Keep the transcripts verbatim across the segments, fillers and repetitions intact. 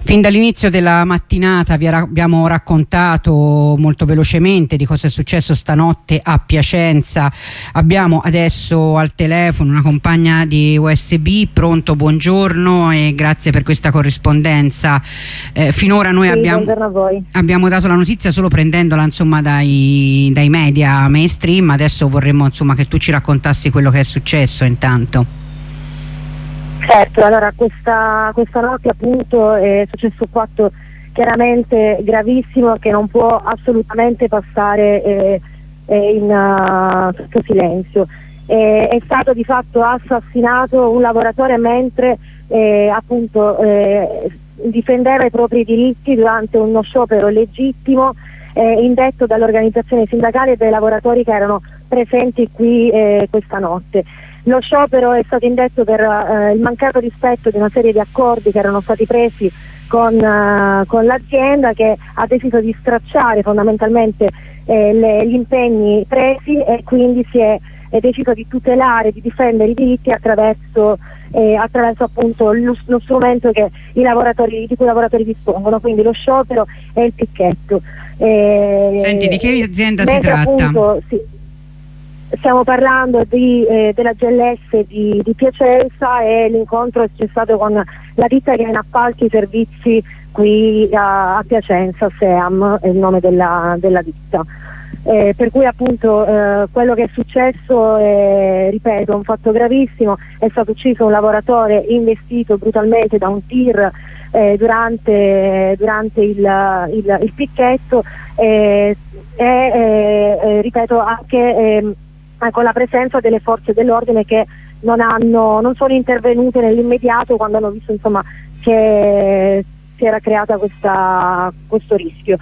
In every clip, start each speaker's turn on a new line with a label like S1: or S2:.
S1: Fin dall'inizio della mattinata vi abbiamo raccontato molto velocemente di cosa è successo stanotte a Piacenza. Abbiamo adesso al telefono una compagna di U S B. Pronto, buongiorno e grazie per questa corrispondenza. Eh, finora noi
S2: sì,
S1: abbiamo,
S2: a voi.
S1: abbiamo dato la notizia solo prendendola insomma dai, dai media mainstream. Adesso vorremmo insomma che tu ci raccontassi quello che è successo intanto.
S2: Certo, allora questa, questa notte appunto è successo un fatto chiaramente gravissimo che non può assolutamente passare eh, eh, in uh, sotto silenzio. Eh, è stato di fatto assassinato un lavoratore mentre eh, appunto eh, difendeva i propri diritti durante uno sciopero legittimo eh, indetto dall'organizzazione sindacale e dai lavoratori che erano presenti qui eh, questa notte. Lo sciopero è stato indetto per eh, il mancato rispetto di una serie di accordi che erano stati presi con, uh, con l'azienda, che ha deciso di stracciare fondamentalmente eh, le, gli impegni presi e quindi si è, è deciso di tutelare, di difendere i diritti attraverso, eh, attraverso appunto lo, lo strumento che i lavoratori, di cui i lavoratori dispongono, quindi lo sciopero e il picchetto. Eh,
S1: Senti, di che azienda si tratta?
S2: Appunto, sì, stiamo parlando di, eh, della G L S di, di Piacenza, e l'incontro c'è stato con la ditta che ha in appalti i servizi qui a, a Piacenza, SEAM è il nome della, della ditta. Eh, per cui appunto eh, quello che è successo è, ripeto, un fatto gravissimo. È stato ucciso un lavoratore investito brutalmente da un tir eh, durante, durante il, il, il picchetto e eh, eh, ripeto anche eh, con la presenza delle forze dell'ordine che non, hanno, non sono intervenute nell'immediato quando hanno visto insomma che si era creata questa, questo rischio.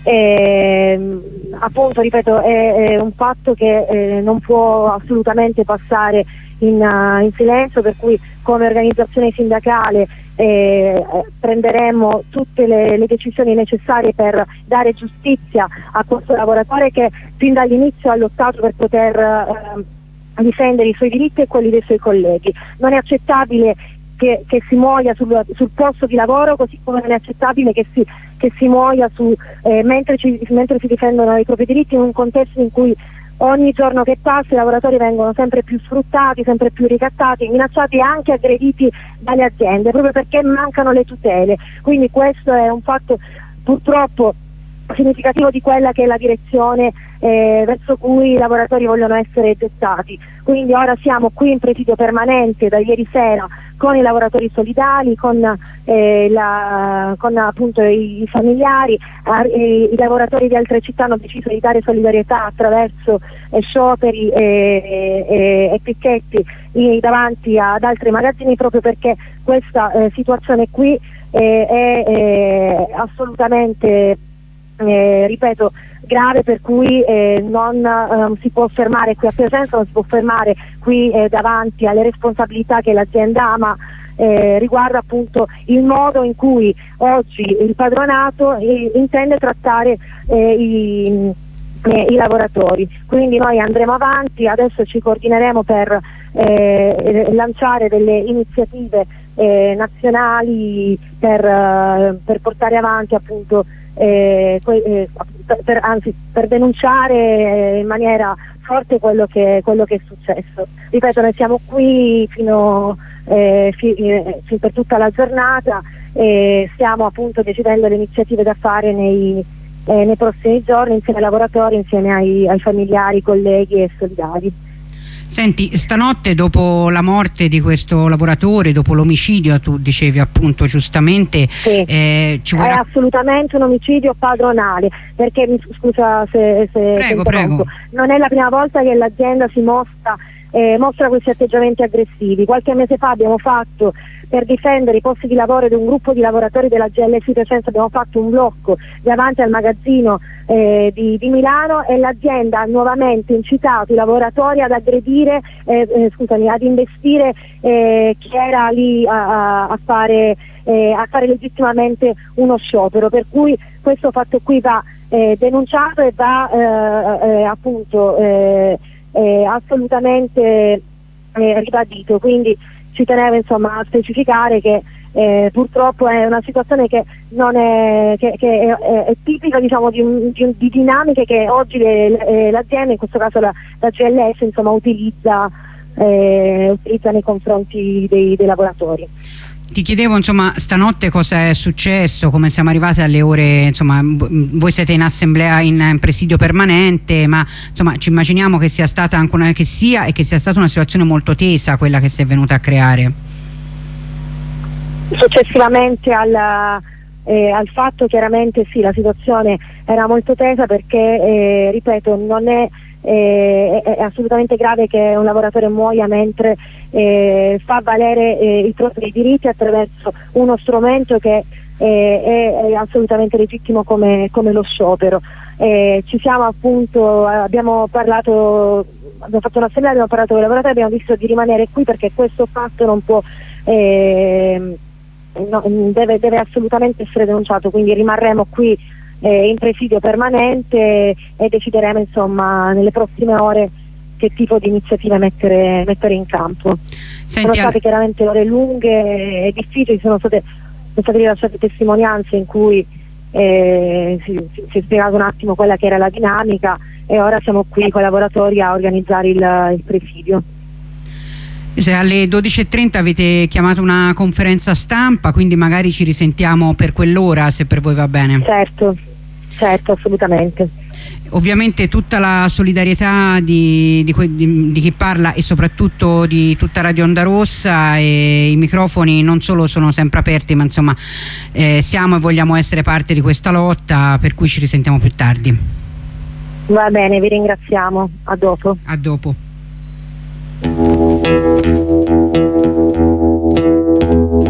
S2: E, appunto ripeto è, è un fatto che eh, non può assolutamente passare in, uh, in silenzio, per cui come organizzazione sindacale eh, prenderemo tutte le, le decisioni necessarie per dare giustizia a questo lavoratore che fin dall'inizio ha lottato per poter eh, difendere i suoi diritti e quelli dei suoi colleghi. Non è accettabile che, che si muoia sul, sul posto di lavoro, così come non è accettabile che si, che si muoia su, eh, mentre, ci, mentre si difendono i propri diritti in un contesto in cui ogni giorno che passa i lavoratori vengono sempre più sfruttati, sempre più ricattati, minacciati e anche aggrediti dalle aziende, proprio perché mancano le tutele. Quindi questo è un fatto purtroppo significativo di quella che è la direzione eh, verso cui i lavoratori vogliono essere gettati. Quindi ora siamo qui in presidio permanente da ieri sera con i lavoratori solidali, con, eh, la, con appunto i, i familiari, eh, i lavoratori di altre città hanno deciso di dare solidarietà attraverso eh, scioperi e, e, e picchetti eh, davanti ad altri magazzini, proprio perché questa eh, situazione qui eh, è, è assolutamente Eh, ripeto grave, per cui eh, non eh, si può fermare qui a Piacenza, non si può fermare qui eh, davanti alle responsabilità che l'azienda ha, ma eh, riguarda appunto il modo in cui oggi il padronato eh, intende trattare eh, i, eh, i lavoratori. Quindi noi andremo avanti, adesso ci coordineremo per eh, lanciare delle iniziative eh, nazionali per, eh, per portare avanti appunto Eh, eh, per, anzi per denunciare in maniera forte quello che, quello che è successo. Ripeto, noi siamo qui fino eh, fi, eh, fi per tutta la giornata e stiamo appunto decidendo le iniziative da fare nei, eh, nei prossimi giorni insieme ai lavoratori, insieme ai, ai familiari, colleghi e solidari.
S1: Senti, stanotte dopo la morte di questo lavoratore, dopo l'omicidio, tu dicevi appunto giustamente,
S2: sì,
S1: eh, ci vuoi
S2: è assolutamente un omicidio padronale, perché mi scusa se, se
S1: prego,
S2: se
S1: prego.
S2: non è la prima volta che l'azienda si mostra, eh, mostra questi atteggiamenti aggressivi. Qualche mese fa abbiamo fatto, per difendere i posti di lavoro di un gruppo di lavoratori della G L S Piacenza, abbiamo fatto un blocco davanti al magazzino eh, di, di Milano, e l'azienda ha nuovamente incitato i lavoratori ad aggredire, eh, eh, scusami, ad investire eh, chi era lì a, a, fare, eh, a fare legittimamente uno sciopero, per cui questo fatto qui va eh, denunciato e va eh, eh, appunto eh, eh, assolutamente eh, ribadito. Quindi ci tenevo insomma a specificare che Eh, purtroppo è una situazione che non è, che, che è, è, è tipica, diciamo, di, un, di, un, di dinamiche che oggi le, le, l'azienda, in questo caso la, la G L S, insomma, utilizza, eh, utilizza nei confronti dei, dei lavoratori.
S1: Ti chiedevo, insomma, stanotte cosa è successo, come siamo arrivati alle ore, insomma, voi siete in assemblea, in, in presidio permanente, ma insomma ci immaginiamo che sia stata anche una, che sia e che sia stata una situazione molto tesa quella che si è venuta a creare.
S2: Successivamente al, eh, al fatto, chiaramente sì, la situazione era molto tesa perché, eh, ripeto, non è, eh, è assolutamente grave che un lavoratore muoia mentre eh, fa valere eh, i propri diritti attraverso uno strumento che eh, è, è assolutamente legittimo come, come lo sciopero. Eh, ci siamo appunto, abbiamo parlato, abbiamo fatto un'assemblea, abbiamo parlato con i lavoratori, abbiamo visto di rimanere qui perché questo fatto non può... Eh, No, deve, deve assolutamente essere denunciato, quindi rimarremo qui eh, in presidio permanente e decideremo, insomma, nelle prossime ore che tipo di iniziativa mettere, mettere in campo. Senti, sono state chiaramente ore lunghe e difficili, sono state, sono state rilasciate testimonianze in cui eh, si, si, si è spiegato un attimo quella che era la dinamica e ora siamo qui con i lavoratori a organizzare il, il presidio.
S1: Se alle dodici e trenta avete chiamato una conferenza stampa, quindi magari ci risentiamo per quell'ora, se per voi va bene.
S2: Certo, certo, assolutamente.
S1: Ovviamente tutta la solidarietà di, di, di, di chi parla e soprattutto di tutta Radio Onda Rossa, e i microfoni non solo sono sempre aperti, ma insomma eh, siamo e vogliamo essere parte di questa lotta, per cui ci risentiamo più tardi.
S2: Va bene, vi ringraziamo, a dopo.
S1: A dopo.